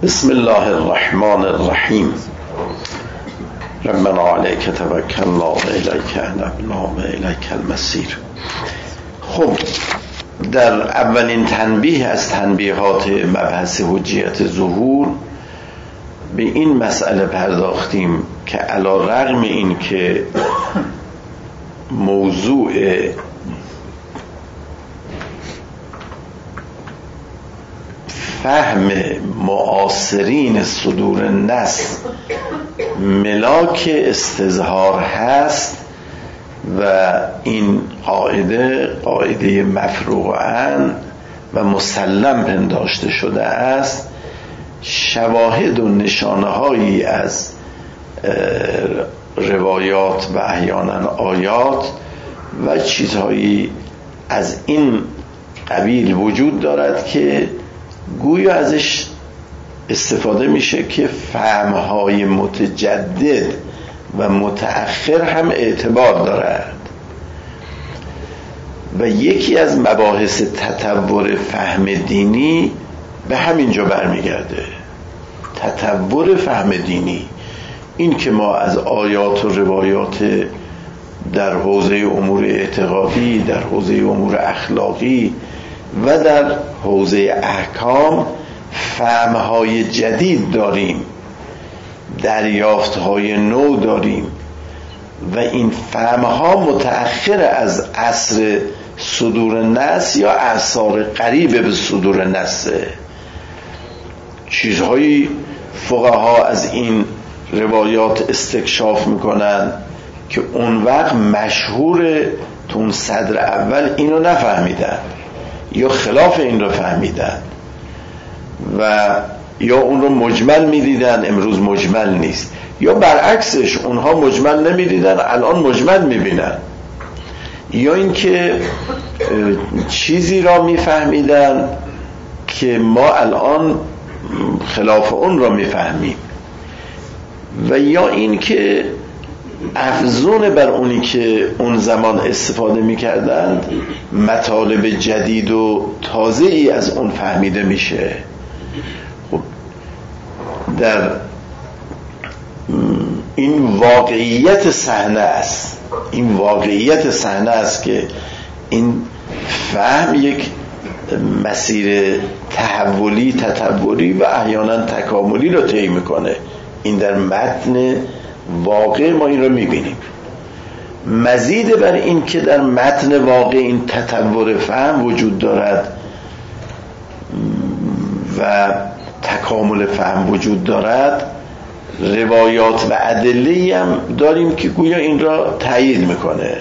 بسم الله الرحمن الرحیم. ربنا علیک توکلنا و الیک انبنا و الیک المصیر. خب در اولین تنبیه از تنبیهات مبحث حجیت ظهور به این مسئله پرداختیم که علی رغم این که موضوع فهم معاصرین صدور نص ملاک استظهار هست و این قاعده مفروعاً و مسلم پنداشته شده است، شواهد و نشانه هایی از روایات و احیانا آیات و چیزهایی از این قبیل وجود دارد که گویا ازش استفاده میشه که فهمهای متجدد و متأخر هم اعتبار دارد و یکی از مباحث تطور فهم دینی به همینجا برمیگرده. تطور فهم دینی، این که ما از آیات و روایات در حوزه امور اعتقادی، در حوزه امور اخلاقی و در حوزه احکام فهمهای جدید داریم، دریافتهای نو داریم و این فهمها متأخر از عصر صدور نص یا اعصار قریب به صدور نصه. چیزهایی فقها از این روایات استکشاف میکنن که اون وقت مشهور تو اون صدر اول اینو نفهمیدن یا خلاف این رو فهمیدن و یا اون رو مجمل میدیدن، امروز مجمل نیست، یا برعکسش اونها مجمل نمیدیدن الان مجمل میبینن، یا اینکه چیزی را میفهمیدن که ما الان خلاف اون را میفهمیم، و یا اینکه افزون بر اونی که اون زمان استفاده میکردند مطالب جدید و تازه‌ای از اون فهمیده میشه. خب در این واقعیت صحنه است، این واقعیت صحنه است که این فهم یک مسیر تحولی، تطوری و احیانا تکاملی رو طی میکنه. این در متن واقع ما این رو میبینیم. مزید بر این که در متن واقع این تطور فهم وجود دارد و تکامل فهم وجود دارد، روایات و ادله‌ای هم داریم که گویا این را تایید میکنه.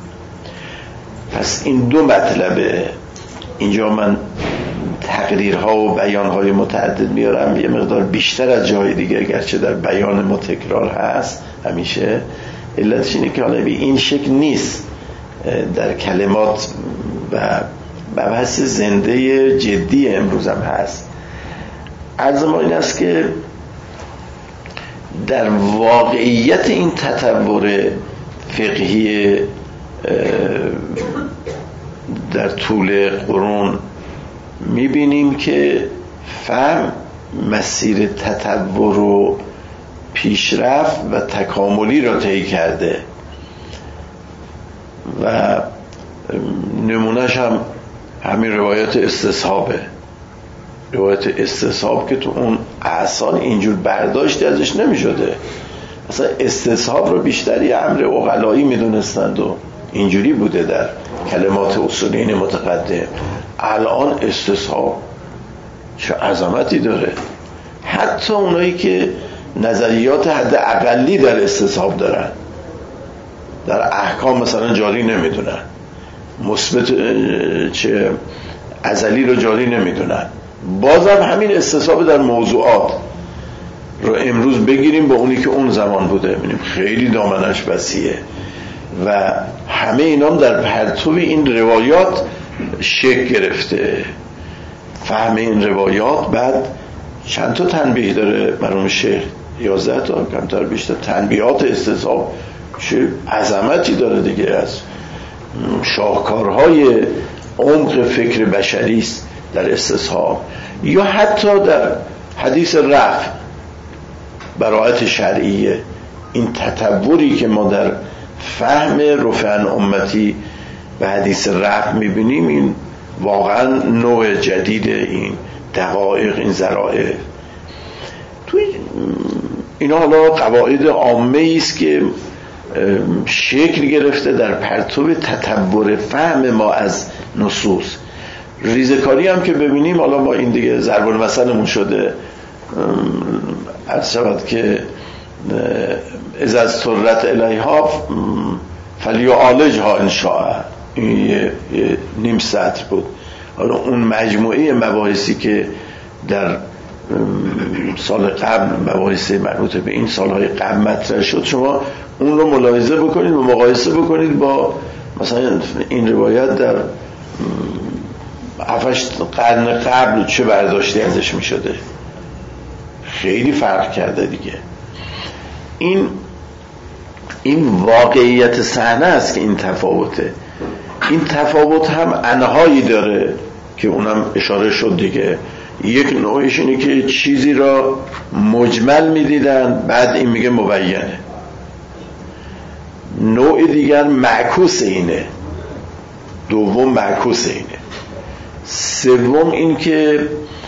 پس این دو مطلبه. اینجا من تقریرها و بیانهای متعدد میارم، یه مقدار بیشتر از جای دیگه، گرچه در بیان ما تکرار هست همیشه. علتش اینه که حالا به این شکل نیست، در کلمات و مبحث زنده جدی امروز هم هست. عرض ما این است که در واقعیت این تطور فقهی در طول قرون میبینیم که فهم مسیر تطور و پیشرفت و تکاملی را طی کرده و نمونهش هم همین روایت استصحابه. روایت استصحاب که تو اون اعصال اینجور برداشتی ازش نمی شده، اصلا استصحاب رو بیشتری امر عقلایی می دونستند و اینجوری بوده در کلمات اصولین متقدم. الان استصحاب چه عظمتی داره، حتی اونایی که نظریات حد اقلی در استصحاب دارن در احکام مثلا جاری نمیدونن، مثبت چه ازلی رو جاری نمیدونن، بازم همین استصحاب در موضوعات رو امروز بگیریم با اونی که اون زمان بوده، ببینیم خیلی دامنش وسیعه و همه اینام در پرتو این روایات شکل گرفته. فهم این روایات بعد چند تا تنبیه داره مرحوم شیخ، 11 تا کمتر بیشتر تنبیهات استصحاب، چه عظمتی داره دیگه، از شاهکارهای عمق فکر بشری است در استصحاب. یا حتی در حدیث رفع، براءت شرعیه، این تطوری که ما در فهم رفع امتی به حدیث رفع میبینیم، این واقعا نوع جدید، این دقایق، این ذرائع. توی اینا حالا قواعد عامه است که شکل گرفته در پرتو تطور فهم ما از نصوص. ریزکاری هم که ببینیم، حالا ما این دیگه ضرب المثلمون شده، عرض شود که اذا اضطرت الیها فلیعالجها ان شاء، این یه نیم سطر بود. حالا اون مجموعه مباحثی که در سال قبل، مباحث مربوط به این سالهای قبل مطرح شد، شما اون رو ملاحظه بکنید و مقایسه بکنید با مثلا این روایت در 7 قرن قبل چه برداشتی ازش می شده. خیلی فرق کرده دیگه. این واقعیت صحنه است که این تفاوته. این تفاوت هم انهایی داره که اونم اشاره شد دیگه. یک نوعش اینه که چیزی را مجمل میدیدن، بعد این میگه مبینه. نوع دیگر معکوس اینه، دوم معکوس اینه. سوم این که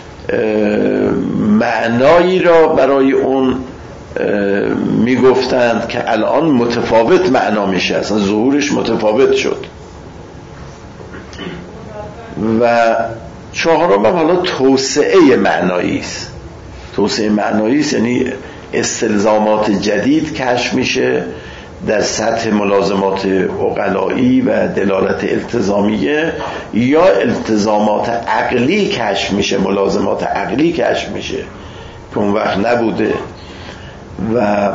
معنایی را برای اون میگفتند که الان متفاوت معنا میشه، اصلا ظهورش متفاوت شد. و چهارم هم حالا توسعه معنایی است. توسعه معنایی است یعنی استلزامات جدید کشف میشه در سطح ملازمات عقلایی و دلالت التزامیه، یا التزامات عقلی کشف میشه، ملازمات عقلی کشف میشه که اون وقت نبوده، و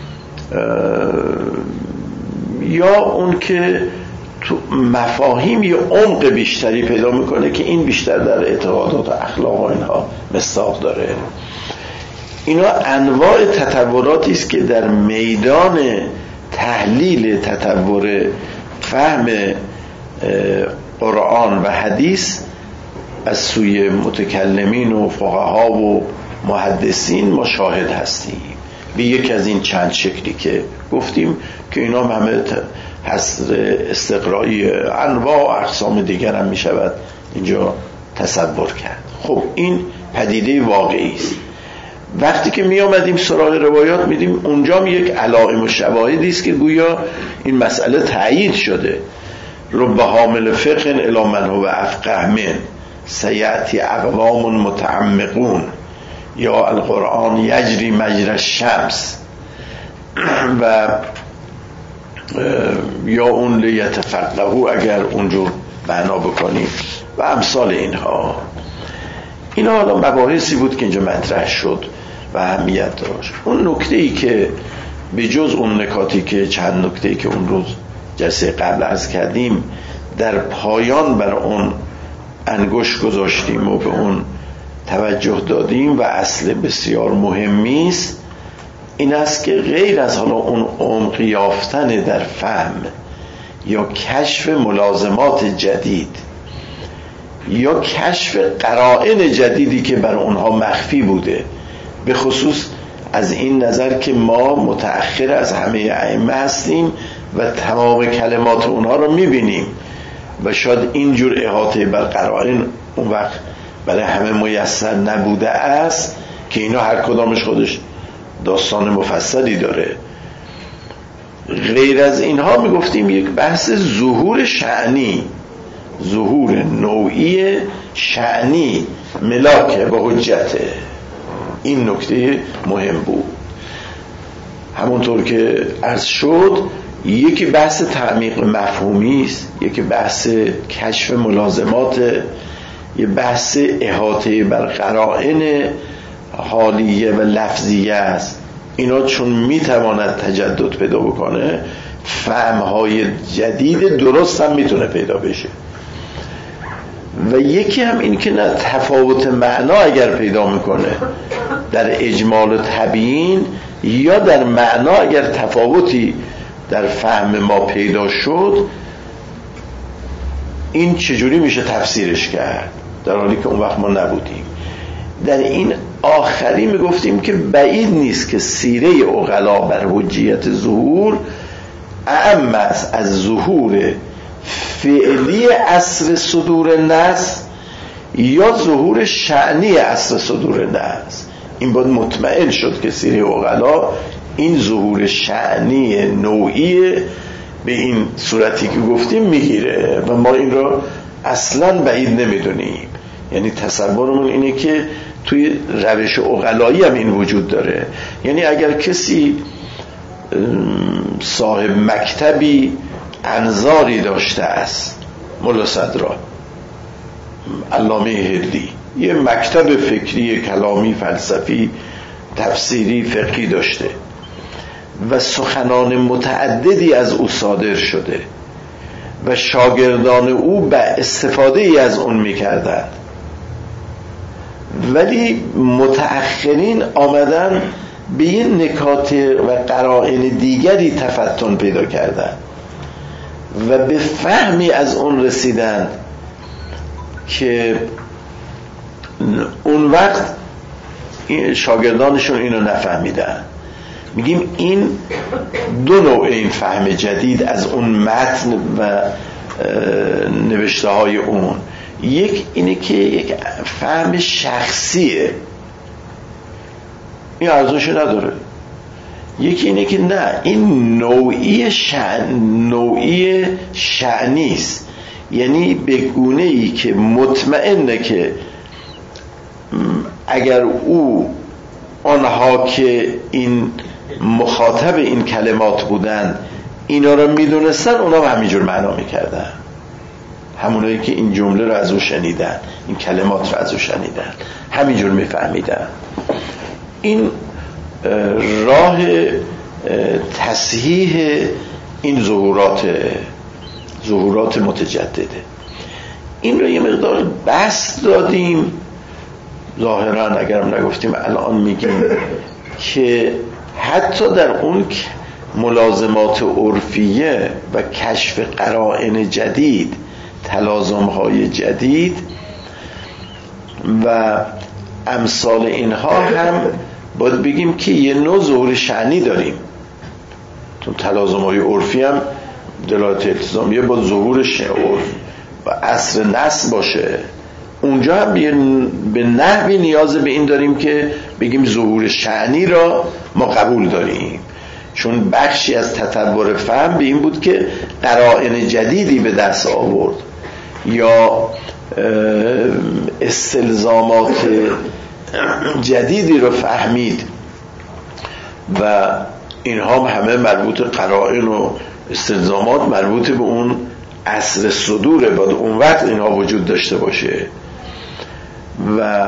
یا اون که تو مفاهیم یه عمق بیشتری پیدا میکنه که این بیشتر در اعتقادات و اخلاق و اینها مصداق داره. اینا انواع تطوراتی است که در میدان تحلیل تطور فهم قرآن و حدیث از سوی متکلمین و فقها و محدثین ما شاهد هستیم، به یک از این چند شکلی که گفتیم که اینا همه حصر استقرایی انواع و اقسام دیگر هم می شود اینجا تصور کرد. خب این پدیده واقعی است. وقتی که می آمدیم سراغ روایات میدیم اونجا هم یک علائم و شواهدی است که گویا این مسئله تأیید شده. رب حامل فقه الی من هو افقه من سیأتی اقوام متعمقون، یا القرآن یجری مجری الشمس، و یا اون لیتفقهوا اگر اونجور معنا بکنیم و امثال اینها. اینا حالا مباحثی بود که اینجا مطرح شد و اهمیت داشت. اون نکته‌ای که به جز اون نکاتی که چند نکته‌ای که اون روز جلسه قبل عرض کردیم در پایان بر اون انگشت گذاشتیم و به اون توجه دادیم و اصل بسیار مهمی است، این است که غیر از حالا اون عمق یافتن در فهم یا کشف ملازمات جدید یا کشف قرائن جدیدی که بر اونها مخفی بوده، به خصوص از این نظر که ما متأخر از همه ائمه هستیم و تمام کلمات اونها رو میبینیم و شاید اینجور احاطه بر قرائن اون وقت برای همه میسر نبوده است که اینا هر کدامش خودش داستان مفصلی داره. غیر از اینها میگفتیم یک بحث ظهور شأنی، ظهور نوعی شأنی ملاکه و حجته، این نکته مهم بود. همونطور که عرض شد یکی بحث تعمیق مفهومی است، یکی بحث کشف ملازمات، یه بحث احاطه بر قرائن حالیه و لفظیه است. اینا چون میتواند تجدد پیدا بکنه، فهمهای جدید درست هم میتونه پیدا بشه. و یکی هم این که نه، تفاوت معنا اگر پیدا میکنه در اجمال و تبیین یا در معنا اگر تفاوتی در فهم ما پیدا شد، این چجوری میشه تفسیرش کرد در حالی که اون وقت ما نبودیم. در این آخری میگفتیم که بعید نیست که سیره عقلا بر حجیت ظهور اعم است از ظهور فعلی عصر صدور نص یا ظهور شأنی عصر صدور نص. این باید مطمئن شد که سیره عقلا این ظهور شأنی نوعی به این صورتی که گفتیم میگیره و ما این رو اصلا بعید نمیدونیم. یعنی تصورمون اینه که توی روش عقلایی هم این وجود داره. یعنی اگر کسی صاحب مکتبی انظاری داشته است، ملا صدرا، علامه هدی، یه مکتب فکری کلامی فلسفی تفسیری فقهی داشته و سخنان متعددی از او صادر شده و شاگردان او به استفاده ای از اون میکردند، ولی متأخرین آمدن به یه نکات و قرائن دیگری تفتن پیدا کردن و به فهمی از اون رسیدن که اون وقت شاگردانشون اینو نفهمیدن. میگیم این دو نوع این فهم جدید از اون متن و نوشته های اون، یک اینه که یک فهم شخصیه، این ارزش نداره. یکی اینه که نه، این نوعی شأنی است، یعنی به گونه ای که مطمئنه که اگر آنها که این مخاطب این کلمات بودن اینا رو میدونستن، اونا هم همینجور معنا میکردن، همونایی که این جمله رو از او شنیدن، این کلمات رو از او شنیدن، همینجور میفهمیدن. این راه تصحیح این ظهورات متجدده. این رو یه مقدار بسط دادیم، ظاهرا اگرم نگفتیم الان میگیم که حتی در اون ملازمات عرفیه و کشف قرائن جدید، تلازم‌های جدید و امثال اینها هم باید بگیم که یه نوع ظهور شأنی داریم. تو تلازم‌های عرفی هم دلالت التزامیه با ظهور عرف و عصر نص باشه، اونجا هم به نحوی نیاز به این داریم که بگیم ظهور شأنی را ما قبول داریم، چون بخشی از تطور فهم به این بود که قرائن جدیدی به دست آورد یا استلزامات جدیدی رو فهمید و اینها همه مربوط قرائن و استلزامات مربوط به اون عصر صدوره، باید اون وقت اینها وجود داشته باشه و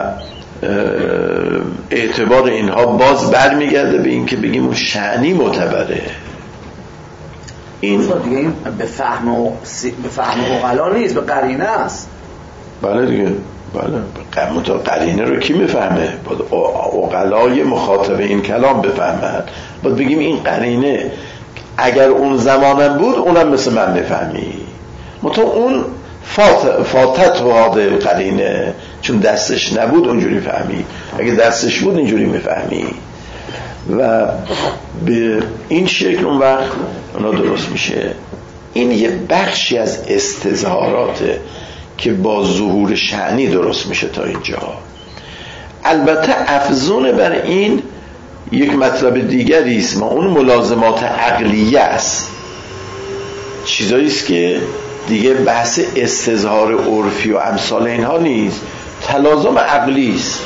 اعتبار اینها باز برمیگرده به این که بگیم اون شأنی معتبره. این دیگه این به فهم عقلا نیست، به قرینه است. بله دیگه، بله. قرینه رو کی میفهمه؟ باید عقلای مخاطب این کلام بفهمند. باید بگیم این قرینه اگر اون زمانم بود اونم مثل من میفهمی، اون فاتت و هاده قرینه، چون دستش نبود اونجوری فهمی، اگه دستش بود اینجوری میفهمی و به این شکل اون وقت اونا درست میشه. این یه بخشی از استظهاراته که با ظهور شأنی درست میشه تا اینجا. البته افزون بر این یک مطلب دیگری است، ما اون ملازمات عقلیه است، چیزایی است که دیگه بحث استظهار عرفی و امثال اینها نیست، تلازم عقلی است.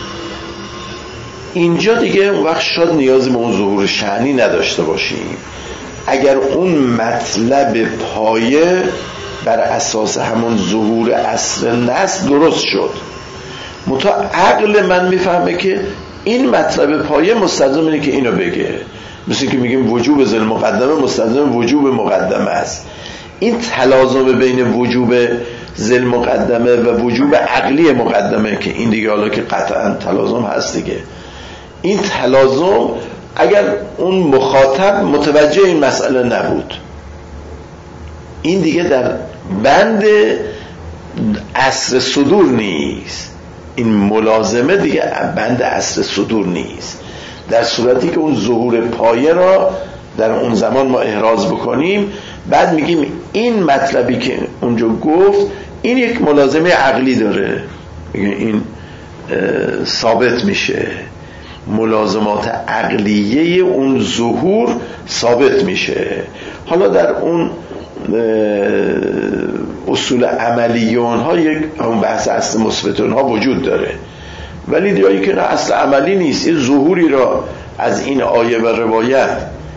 اینجا دیگه اون وقت شاید نیاز به اون ظهور شأنی نداشته باشیم اگر اون مطلب پایه بر اساس همون ظهور اصل نص درست شد. متا عقل من میفهمه که این مطلب پایه مستلزم اینه که اینو بگه، مثل که میگیم وجوب ذل مقدمه مستلزم وجوب مقدمه است. این تلازم بین وجوب ذل مقدمه و وجوب عقلی مقدمه که این دیگه حالا که قطعا تلازم هست دیگه، این تلازم اگر اون مخاطب متوجه این مسئله نبود، این دیگه در بند عصر صدور نیست، این ملازمه دیگه بند اصل صدور نیست. در صورتی که اون ظهور پایه را در اون زمان ما احراز بکنیم، بعد میگیم این مطلبی که اونجا گفت این یک ملازمه عقلی داره، میگه این ثابت میشه، ملازمات عقلیه اون ظهور ثابت میشه. حالا در اون اصول عملی اونها یک اون بحث اصل مثبت اونها وجود داره، ولی جایی که اصل عملی نیست، این ظهوری را از این آیه و روایت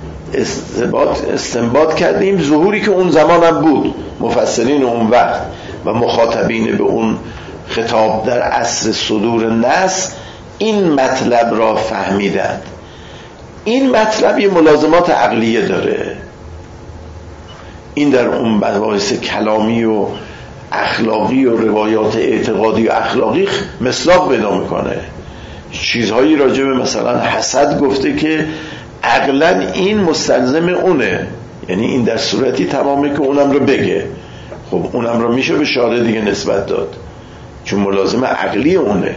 استنباط کردیم، ظهوری که اون زمان هم بود، مفسرین اون وقت و مخاطبین به اون خطاب در عصر صدور نص این مطلب را فهمیدند. این مطلب یه ملازمات عقلیه داره، این در اون مباحث کلامی و اخلاقی و روایات اعتقادی و اخلاقی مصداق پیدا میکنه. چیزهایی راجع به مثلا حسد گفته که عقلا این مستلزم اونه، یعنی این در صورتی تمامه که اونم رو بگه. خب اونم رو میشه به شارع دیگه نسبت داد چون ملازم عقلی اونه.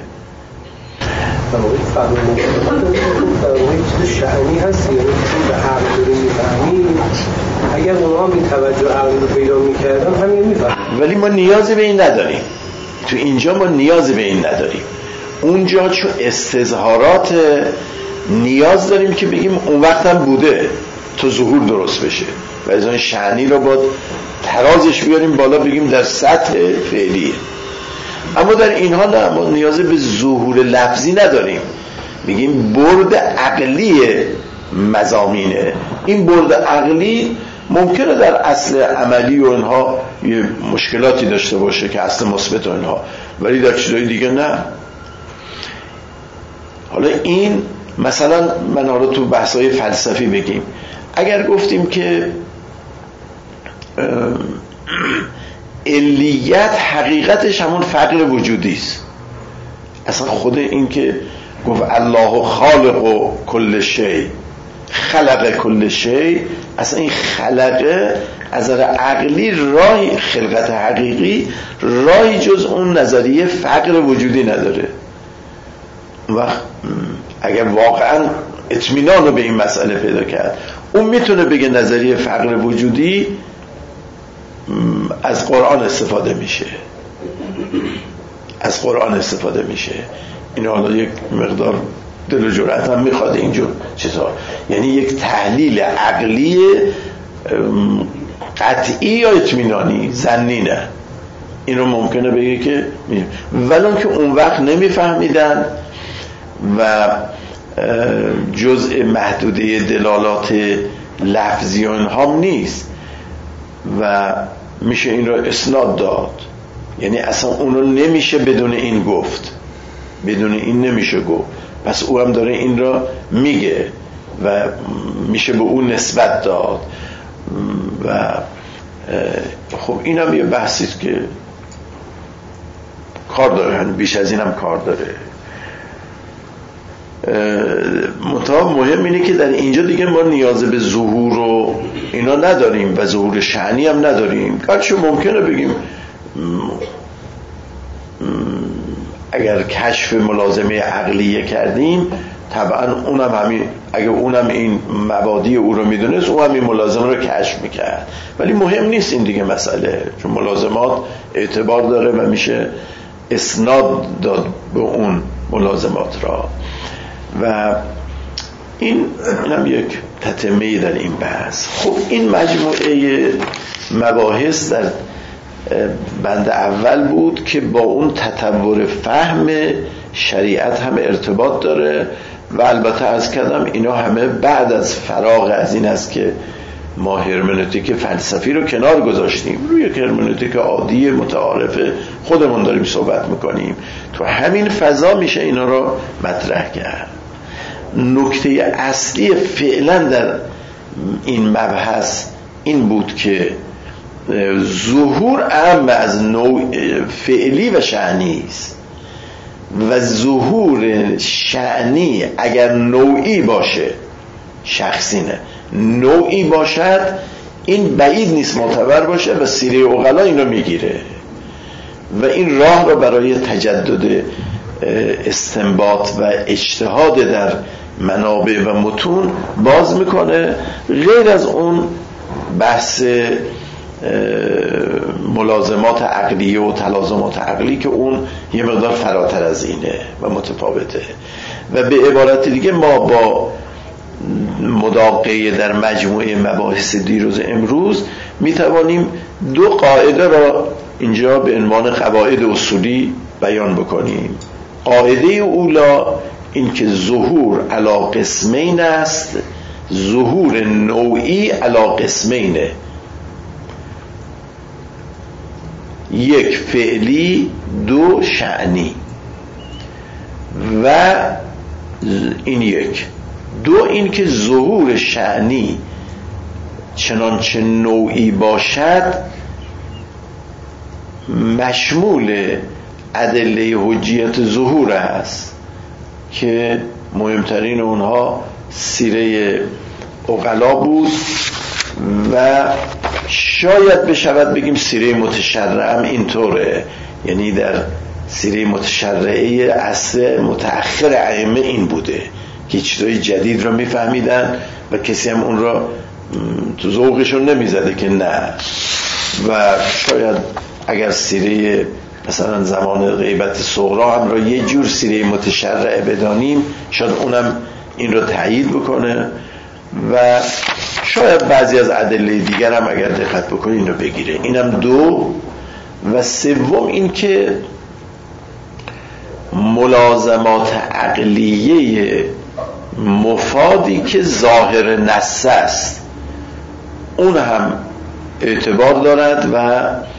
چیز شأنی هست، یعنی به عقل رو میفهمیم، اگر اونها بی توجه عقل رو پیدا میکردن همین میفهمیم، ولی ما نیازی به این نداریم. تو اینجا ما نیازی به این نداریم. اونجا چون استظهارات نیاز داریم که بگیم اون وقت هم بوده تا ظهور درست بشه و از اون شأنی رو باید ترازش بیاریم بالا، بگیم در سطح فعلیه. اما در اینها نه، ما نیازی به ظهور لفظی نداریم، میگیم برد عقلی مضامینه. این برد عقلی ممکنه در اصل عملی و اینها یه مشکلاتی داشته باشه که اصل مثبت و اینها، ولی در چیزای دیگه نه. حالا این مثلا من حالا تو بحث‌های فلسفی بگیم، اگر گفتیم که علیت حقیقتش همون فقر وجودی است، اصلا خود این که گفت الله خالق و کل شی خلق کل شی، اصلا این خلقه از نظر عقلی راه خلقت حقیقی راهی جز اون نظریه فقر وجودی نداره. و اگر واقعا اطمینان رو به این مسئله پیدا کرد، اون میتونه بگه نظریه فقر وجودی از قرآن استفاده میشه، از قرآن استفاده میشه. این حالا یک مقدار دل و جرأت هم میخواد اینجور چطور، یعنی یک تحلیل عقلی قطعی یا اطمینانی، ظنی نه. اینو ممکنه بگه که ولون که اون وقت نمیفهمیدن و جزء محدوده دلالات لفظی هم نیست و میشه این را اسناد داد. یعنی اصلا اونو نمیشه بدون این گفت، بدون این نمیشه گفت، پس او هم داره این را میگه و میشه به اون نسبت داد. و خب این هم یه بحثیست که کار داره، بیش از این هم کار داره. منتها مهم اینه که در اینجا دیگه ما نیاز به ظهور و اینا نداریم و ظهور شأنی هم نداریم. گرچه ممکنه بگیم اگر کشف ملازمه عقلیه کردیم طبعا اونم همین، اگر اونم این مبادی او رو میدونست اونم این ملازمه رو کشف میکرد، ولی مهم نیست این دیگه مسئله، چون ملازمات اعتبار داره و میشه اسناد داد به اون ملازمات را. و این هم یک تتمه در این بحث. خب این مجموعه مباحث در بند اول بود که با اون تطور فهم شریعت هم ارتباط داره و البته عرض کردم اینا همه بعد از فراغ از این است که ما هرمنوتیک فلسفی رو کنار گذاشتیم، روی هرمنوتیک عادی متعارف خودمون داریم صحبت میکنیم. تو همین فضا میشه اینا رو مطرح کرد. نکته اصلی فعلا در این مبحث این بود که ظهور اهم از نوع فعلی و شأنی است و ظهور شأنی اگر نوعی باشه، شخصی نه، نوعی باشد، این بعید نیست معتبر باشه و سیره عقلا این رو میگیره و این راه رو برای تجدد استنباط و اجتهاد در منابع و متون باز میکنه. غیر از اون بحث ملازمات عقلیه و تلازمات عقلی که اون یه مقدار فراتر از اینه و متفاوته. و به عبارت دیگه ما با مداقه در مجموعه مباحث دیروز امروز میتوانیم دو قاعده را اینجا به عنوان قواعد اصولی بیان بکنیم. قاعده اولا این که ظهور علی قسمین است، ظهور نوعی علی قسمینه، یک فعلی دو شأنی. و این یک دو این که ظهور شأنی چنانچه نوعی باشد مشمول ادله حجیت ظهور است که مهمترین اونها سیره عقلا بود و شاید بشود بگیم سیره متشرعه هم اینطوره، یعنی در سیره متشرعه عصر متأخر ائمه این بوده که چیزای جدید را میفهمیدن و کسی هم اون را تو ذوقشون نمیزده که نه. و شاید اگر سیره مثلا زمان غیبت صغرا هم را یه جور سیره متشرعه بدانیم شاید اونم این را تایید بکنه و شاید بعضی از ادله دیگر هم اگر دقت بکنیم این رو بگیره. اینم دو. و سوم این که ملازمات عقلیه مفادی که ظاهر نص است اون هم اعتبار دارد و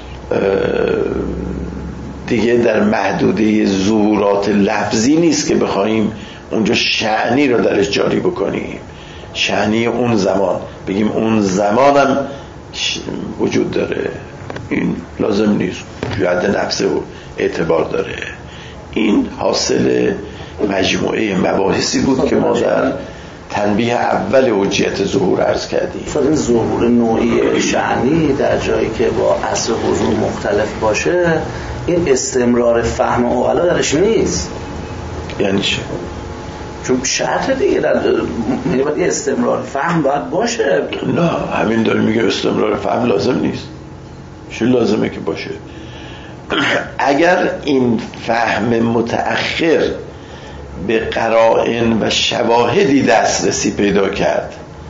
دیگه در محدوده ظهورات لفظی نیست که بخوایم اونجا شأنی رو درش جاری بکنیم. شأنی اون زمان بگیم اون زمان هم وجود داره، این لازم نیست، جهت نفسه و اعتبار داره. این حاصل مجموعه مباحثی بود که ما در تنبیه اول حجیت ظهور عرض کردیم. این ظهور نوعی شأنی در جایی که با اصل حضور مختلف باشه این استمرار فهم عقلا درش نیست. یعنی چه؟ چون شرط دیگه باید استمرار فهم باید باشه. نه همین داره میگه استمرار فهم لازم نیست. چه لازمه که باشه؟ اگر این فهم متأخر به قرائن و شواهدی دسترسی پیدا کرد،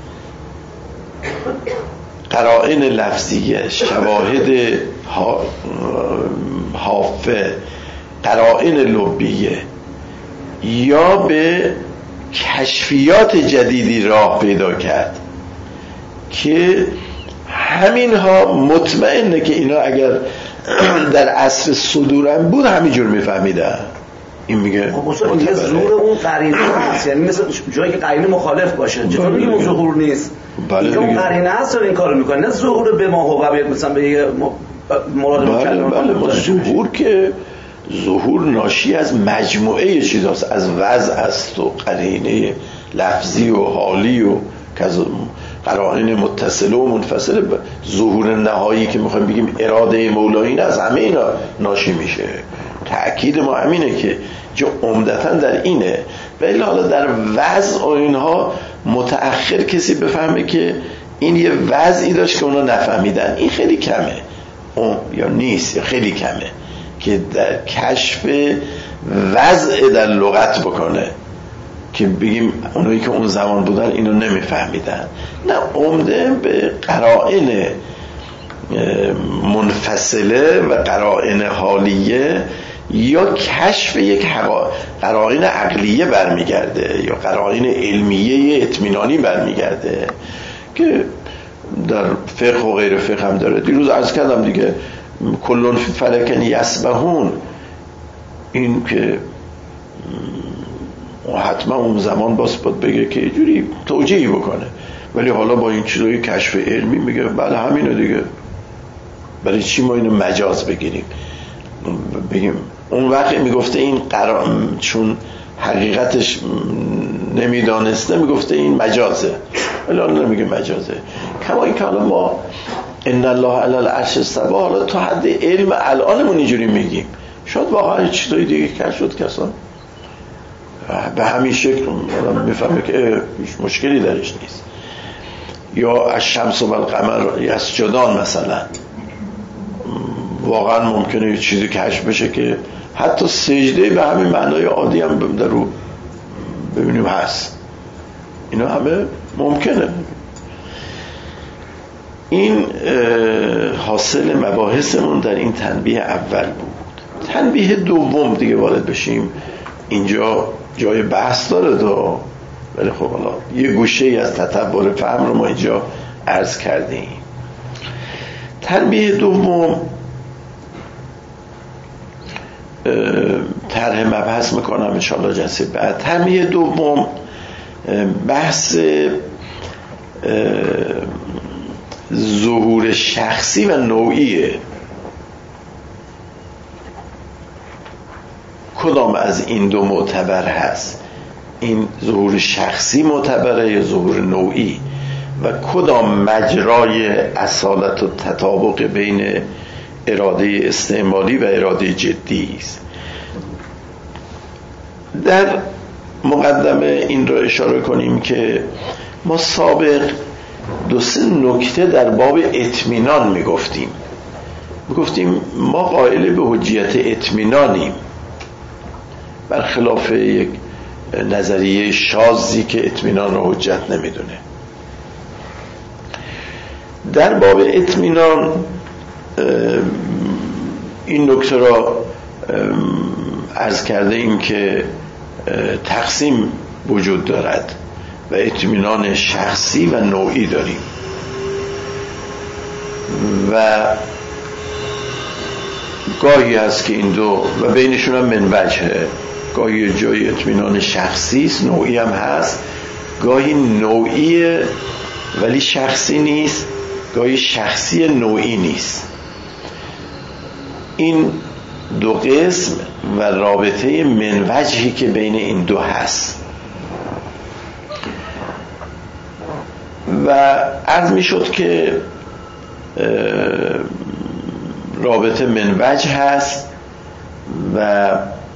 قرائن لفظیه، شواهد حافه، قرائن لبیه، یا به کشفیات جدیدی راه پیدا کرد که همینها مطمئنه که اینا اگر در عصر صدورم بود همینجور میفهمیدن. این میگه خب ظهور اون قرینه هست، یعنی مثل جایی که قرینه مخالف باشه چطور میگیم اون ظهور نیست؟ بله اون قرینه هست این کارو میکنه، نه ظهور به ما هو مثلا به یه مراد مکلم. بله ظهور که ظهور ناشی از مجموعه چیزاست، از وضع است و قرینه لفظی و حالی و قرائن متصله و منفصله. ظهور نهایی که میخوایم بگیم اراده مولایی از همه اینا ناشی میشه. تأکید ما همینه که جو عمدتاً در اینه. ولی حالا در وضع و اینها متأخر کسی بفهمه که این یه وضعی داشت که اونا نفهمیدن، این خیلی کمه یا نیست، یا خیلی کمه که در کشف وضع در لغت بکنه که بگیم اونایی که اون زمان بودن اینو نمیفهمیدن. نه، عمده به قرائن منفصله و قرائن حالیه یا کشف یک قرائن عقلیه برمیگرده یا قرائن علمیه اطمینانی برمیگرده که در فقه و غیر فقه هم داره. دیروز عرض کردم دیگه، کلون فی فلکن یسبحون، این که حتما اون زمان باید بگه که یه جوری توجیهی بکنه، ولی حالا با این چیزای کشف علمی میگه بله همینه دیگه، برای چی ما اینو مجاز بگیریم بگیم؟ اون وقت میگفته این چون حقیقتش نمیدانسته میگفته این مجازه، ولی حالا نمیگه مجازه. کما این که حالا ما ان الله علی العرش استوى، حالا تا حد علم الانمون اینجوری میگیم، شاید واقعا چیزای دیگه کشف شد کسان به همین شکل میفهمه که هیچ مشکلی درش نیست. یا الشمس و القمر یسجدان مثلا، واقعا ممکنه یه چیزی کشف بشه که حتی سجده به همین معنای عادی هم در رو ببینیم هست. اینا همه ممکنه. این حاصل مباحثمون در این تنبیه اول بود. تنبیه دوم دیگه وارد بشیم، اینجا جای بحث داره ولی خب حالا یه گوشه ای از تطور فهم رو ما اینجا عرض کردیم. تنبیه دوم طرح مبحث میکنم انشاءالله جلسه بعد. تنبیه دوم بحث ظهور شخصی و نوعیه. کدام از این دو معتبر هست؟ این ظهور شخصی معتبره یا ظهور نوعی؟ و کدام مجرای اصالت و تطابق بین اراده استعمالی و اراده جدی است؟ در مقدمه این را اشاره کنیم که ما سابق 2-3 نکته در باب اطمینان میگفتیم ما قائل به حجیت اطمینانیم، برخلاف یک نظریه شاذی که اطمینان را حجت نمیدونه. در باب اطمینان این نکته را عرض کرده ایم که تقسیم وجود دارد و اطمینان شخصی و نوعی داریم و گاهی هست که این دو و بینشون هم منوجه، گاهی جای اطمینان شخصی است، نوعی هم هست، گاهی نوعی ولی شخصی نیست، گاهی شخصی نوعی نیست. این دو قسم و رابطه منوجهی که بین این دو هست و عرض می شد که رابطه منوجه هست و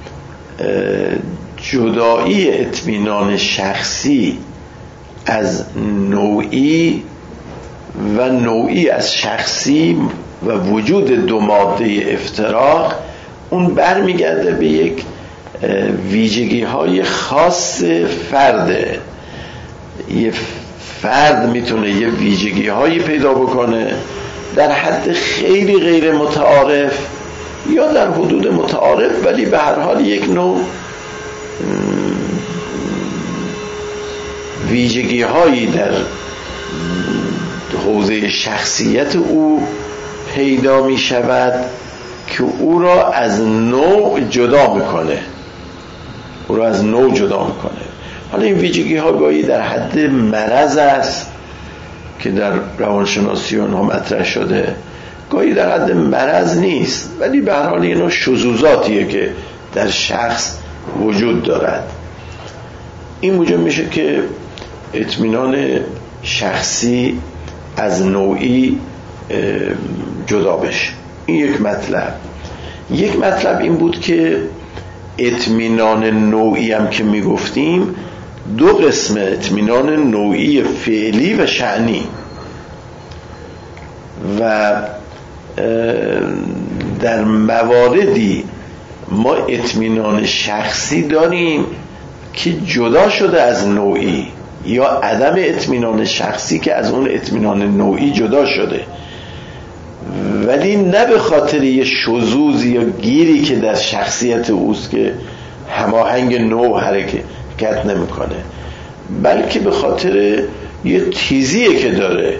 جدایی اطمینان شخصی از نوعی و نوعی از شخصی و وجود دو ماده افتراق، اون برمیگرده به یک ویژگی های خاص فرده. یه فرد میتونه یه ویژگی هایی پیدا بکنه در حد خیلی غیر متعارف یا در حدود متعارف، ولی به هر حال یک نوع ویژگی هایی در حوزه شخصیت او پیدا می شود که او را از نوع جدا میکنه. حالا این ویژگی ها گاهی در حد مرض است که در روانشناسی اونها مطرح شده، گاهی در حد مرض نیست، ولی به هر حال این شذوذاتیه که در شخص وجود دارد. این موجب میشه که اطمینان شخصی از نوعی جدا بشه. این یک مطلب این بود که اطمینان نوعی هم که میگفتیم دو قسم، اطمینان نوعی فعلی و شأنی، و در مواردی ما اطمینان شخصی داریم که جدا شده از نوعی، یا عدم اطمینان شخصی که از اون اطمینان نوعی جدا شده، ولی نه به خاطر یه شذوذ یا گیری که در شخصیت اوست که هماهنگ نوع حرکت نمیکنه، بلکه به خاطر یه تیزیه که داره،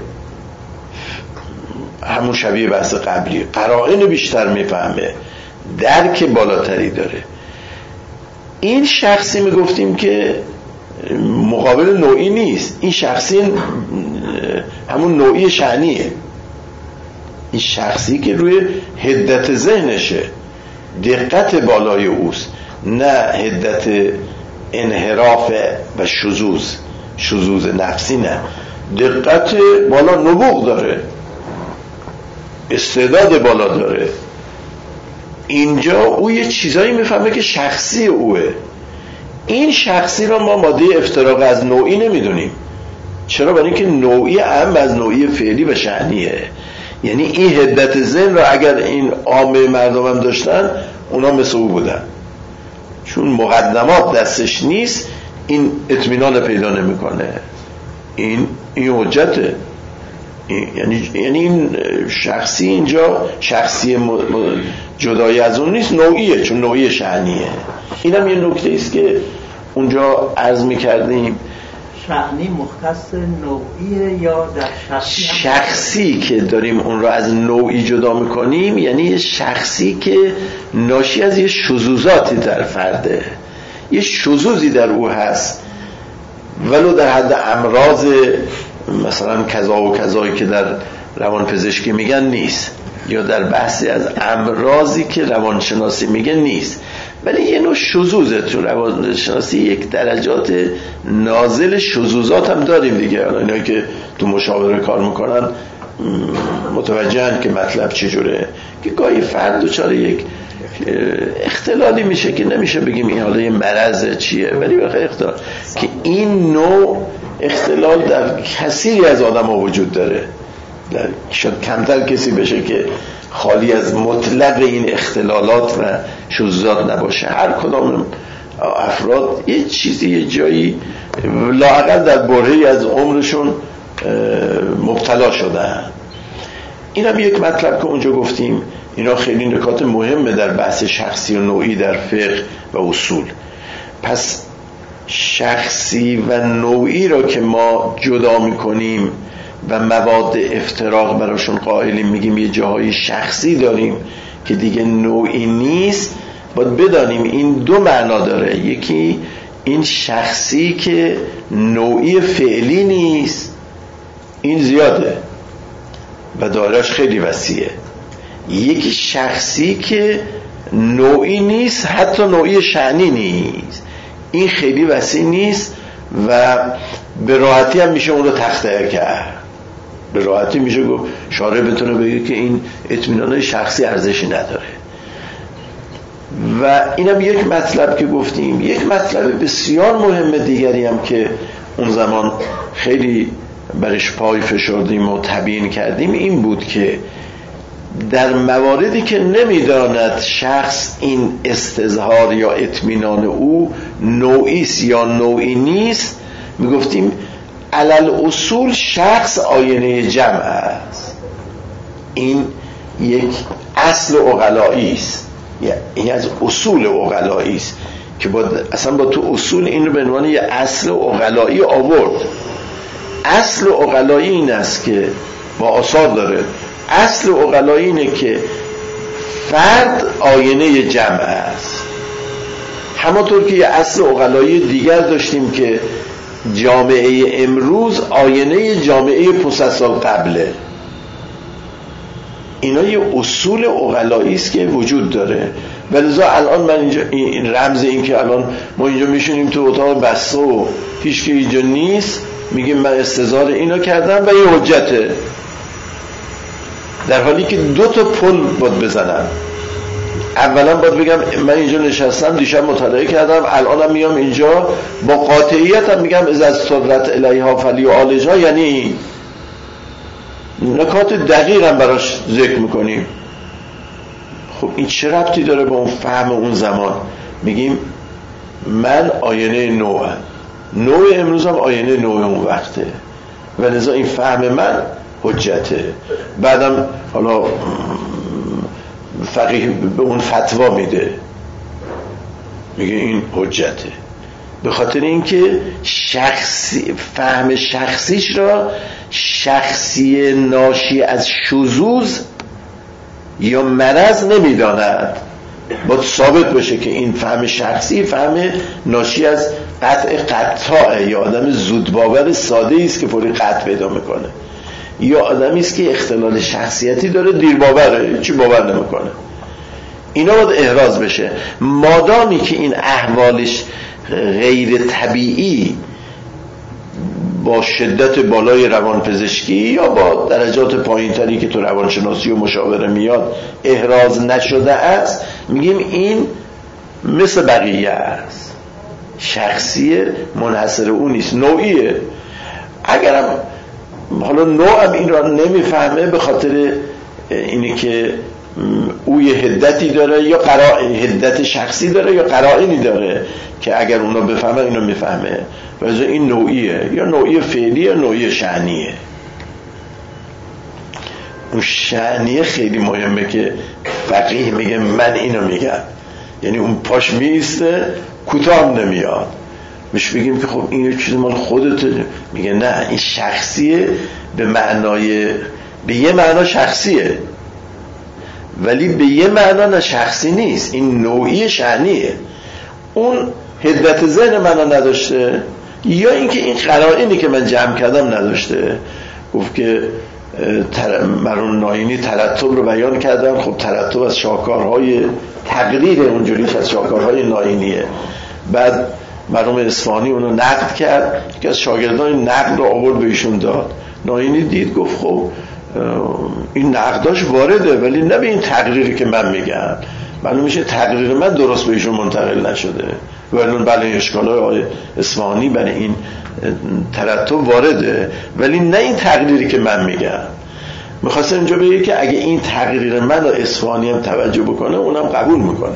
همون شبیه بحث قبلی، قرائن بیشتر میفهمه، درک بالاتری داره. این شخصی میگفتیم که مقابل نوعی نیست، این شخصی همون نوعی شأنیه، این شخصی که روی حدت ذهنشه، دقت بالای اوست، نه حدت انحراف و شذوذ نفسی، نه، دقت بالا، نبوغ داره، استعداد بالا داره. اینجا او یه چیزایی میفهمه که شخصی اوه. این شخصی را ما ماده افتراق از نوعی نمیدونیم. چرا؟ برای اینکه نوعی اهم از نوعی فعلی و شأنیه. یعنی این حدت ذهن را اگر این عامه مردم هم داشتن، اونا مثل او بودن. چون مقدمات دستش نیست، این اطمینان پیدا نمیکنه. این حجته. یعنی این شخصی اینجا شخصی جدای از اون نیست، نوعیه، چون نوعی شأنیه. اینم یه نکته است که اونجا عرض میکردیم. شأنی مختص نوعیه یا در شخصی که داریم اون رو از نوعی جدا میکنیم، یعنی یه شخصی که ناشی از یه شذوذاتی در فرده، یه شذوذی در او هست، ولو در حد امراض مثلا کذا و کذایی که در روانپزشکی میگن نیست، یا در بحثی از امراضی که روانشناسی میگن نیست، ولی یه نوع شذوذه. تو روانشناسی یک درجات نازل شذوذات هم داریم دیگه. اینایی که تو مشاوره کار میکنن متوجهن که مطلب چجوره، که گاهی فرد دچار یک اختلالی میشه که نمیشه بگیم این حالا یه مرض چیه، ولی بخیر اختلال که این نوع اختلال در کثیری از آدم ها وجود داره. شاید کمتر کسی بشه که خالی از مطلق این اختلالات و شذوذات نباشه. هر کدام افراد یه چیزی یه جایی لااقل در برهه‌ای از عمرشون مبتلا شدن. این هم یک مطلب که اونجا گفتیم. اینا خیلی نکات مهمه در بحث شخصی و نوعی در فقه و اصول. پس شخصی و نوعی را که ما جدا میکنیم و مواد افتراق براشون قائلیم، میگیم یه جاهای شخصی داریم که دیگه نوعی نیست، باید بدانیم این دو معنا داره. یکی این شخصی که نوعی فعلی نیست، این زیاده و دایره‌اش خیلی وسیعه. یکی شخصی که نوعی نیست، حتی نوعی شأنی نیست، این خیلی وسیع نیست و به راحتی هم میشه اون رو تخته کرد. به راحتی میشه گفت شارع بتونه بگه که این اطمینان شخصی ارزشی نداره. و اینم یک مطلب که گفتیم. یک مطلب بسیار مهم دیگری هم که اون زمان خیلی برش پای فشردیم و تبیین کردیم این بود که در مواردی که نمیداند شخص این استظهار یا اطمینان او نوعی است یا نوعی نیست، میگفتیم علل اصول شخص آینه جمع است. این یک اصل عقلایی است، این از اصول عقلایی است که اصلا با تو اصول این رو به عنوان یک اصل عقلایی آورد. اصل عقلایی این است که با آثار داره. اصل عقلایی اینه که فرد آینه جمع است. همانطور که یه اصل عقلایی دیگر داشتیم که جامعه امروز آینه جامعه پس از سال قبله. اینا یه اصول عقلایی است که وجود داره. ولذا الان من اینجا این رمز این که الان ما اینجا میشونیم تو اتاق بسته و هیچ که اینجا نیست، میگیم من استظهار اینو کردم و یه حجته، در حالی که دو تا پل باید بزنم. اولا باید بگم من اینجا نشستم، دیشب مطالعه کردم، الانم میام اینجا با قاطعیت هم میگم از صدرت الیها فلی و آلجها، یعنی نکات دقیق هم براش ذکر میکنیم. خب این چه ربطی داره با اون فهم اون زمان؟ میگیم من آینه نوعم، نوع امروز هم آینه نوع اون وقته و لذا این فهم من حجته. بعدم حالا فقیه به اون فتوا میده، میگه این حجته، به خاطر اینکه شخصی فهم شخصیش را شخصی ناشی از شذوذ یا مرض نمیداند. باید ثابت باشه که این فهم شخصی فهم ناشی از قطع یا آدم زودباور ساده است که فوری قطع پیدا میکنه، یا آدمی است که اختلال شخصیتی داره، دیر باوره، چی باور نمیکنه. اینا باید احراز بشه. مادامی که این احوالش غیر طبیعی با شدت بالای روانپزشکی یا با درجات پایینتری که تو روانشناسی و مشاوره میاد احراز نشده است، میگیم این مثل بقیه است، شخصی منحصر اون نیست، نوعیه. اگرم حالا نوعم این را نمیفهمه به خاطر اینی که او یه حدتی داره یا حدت شخصی داره یا قرائنی داره که اگر اونا بفهمه اینو میفهمه، ولی این نوعیه، یا نوعی فعلی یا نوعی شأنیه. اون شأنیه خیلی مهمه که فقیه میگه من اینو میگم، یعنی اون پاش میسته کوتاه نمیاد، مش بگیم که خب این چیز مال خودته، میگه نه این شخصیه، به یه معنا شخصیه ولی به یه معنا نه شخصی نیست، این نوعی شأنیه. اون حدت ذهن منو نداشته یا اینکه این قرائنی که من جمع کردم نداشته. گفت که مرحوم ناینی ترتب رو بیان کردن، خب ترتب از شاهکارهای تقریر اونجوریش از شاهکارهای ناینیه. بعد مرحوم اصفهانی اونو نقد کرد که از شاگردان نقد رو آورد به ایشون داد. ناینی دید گفت خب این نقداش وارده ولی نه به این تقریری که من میگم، معلوم میشه تقریر من درست به ایشون منتقل نشده، ولی بله اشکالای آقای اصفهانی برای این ترتب وارده ولی نه این تقریری که من میگم. میخواستم اینجا بگه که اگه این تقریر من و اصفهانی هم توجه بکنه اونم قبول میکنه.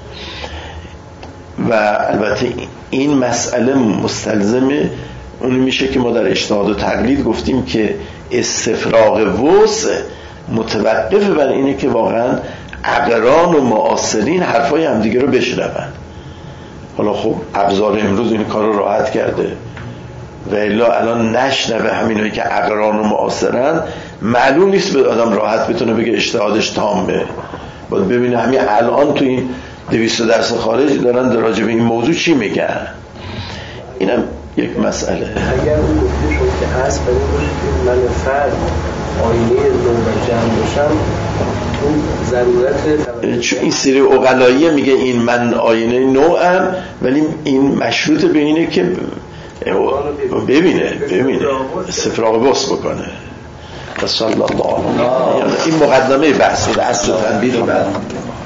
و البته این مسئله مستلزم اون میشه که ما در اجتهاد و تقلید گفتیم که استفراغ وسع متوقف بر اینه که واقعا اقران و معاصرین حرفای همدیگه رو بشنون. حالا خب ابزار امروز این کار رو راحت کرده و الا الان نشنوه همینایی که اقران و معاصرن، معلوم نیست به آدم راحت بتونه بگه اجتهادش تامه. باید ببینه همین الان تو این 200 درس خارج دارن راجع به این موضوع چی میگن. اینم یک مسئله. اگر اون گفته شد که هست برای که من فرد آینه نو و جمع باشم، اون ضرورت چون این سری عقلاییه میگه این من آینه نوعم، ولی این مشروط به اینه که ببینه استفراغ وسع بکنه. صلی الله علیه و این مقدمه بحث اصل تنبیه بعد